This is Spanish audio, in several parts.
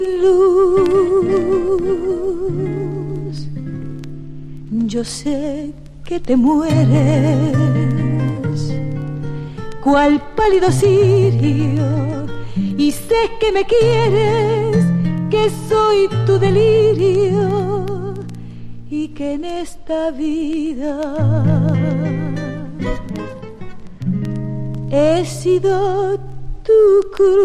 luz. Yo sé que te mueres, cual pálido cirio, y sé que me quieres, que soy tu delirio, y que en esta vida he sido tu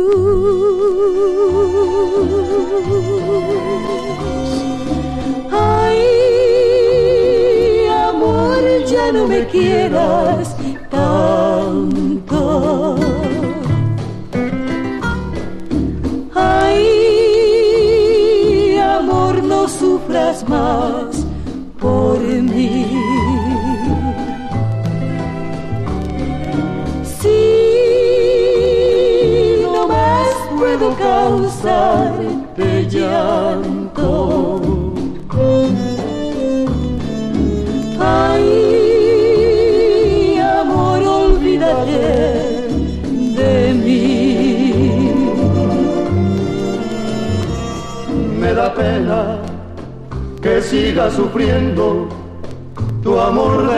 cruz. Ay, amor, ya no me quieras tanto. Ay, amor, no sufras más por mí. Puedo causarte llanto. Ay, amor, olvídate de mí. Me da pena que sigas sufriendo tu amor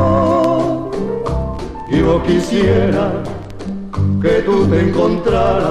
desesperado. Yo quisiera que tú te encontraras